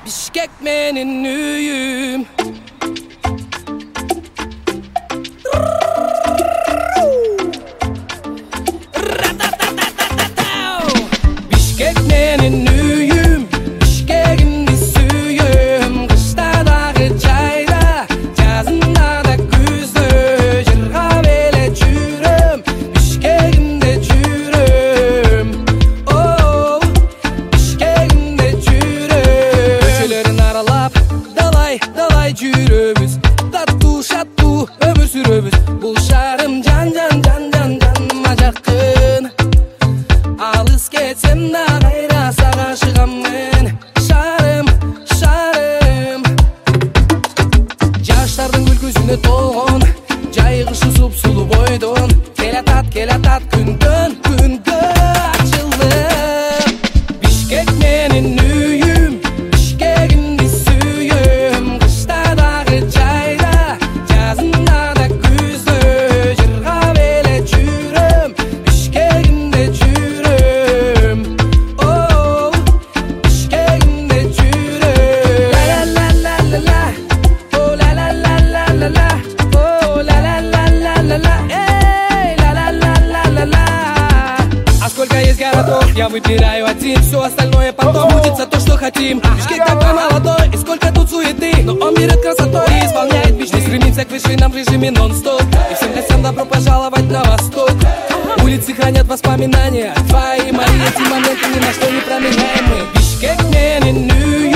Bişkek menin üyüm. Bişkek menin üyüm. Bişkek'imdi suyum. Kışta dağı çayda, yazında da güzlü. Jırga bele жүрüm. Bişkek'imde жүрüm. Oh, Bişkek'imde жүрüm. Köşelerin aralap, dalay dalay жүрөбүz. Таттуу шаттуу өмүр сүрөбүз. Бул шаарым жан жан жан жан жаныма жакын. Алыс кетсем да кайра сага чыгамын. Шаарым, шаарым. Жаштардын күлкүсүнө толгон, жайгышы супсулуу бойдон. Келатат күндөн күнгө ачылып. Бишкек менин үйүм, Бишкегимди сүйөм. Кышта дагы жайда, жазында да күздө. Жырга беле жүрөм, Бишкегимде жүрөм. Oh, Бишкегимде жүрөм. La la la la la, oh la la la la la la, oh la la la la la la, эй, la la la la la la. А сколько есть городов, я выбираю один. Все остальное потом будет то, что хотим. Бишкек такой молодой, и сколько тут суеты, но он берет красотой и исполняет мечты. Стремимся к вершинам в режиме нон-стоп, и всем гостям добро пожаловать на восток. Улицы хранят воспоминания, твои, мои, эти моменты ни на что не променяемы. Бишкек менин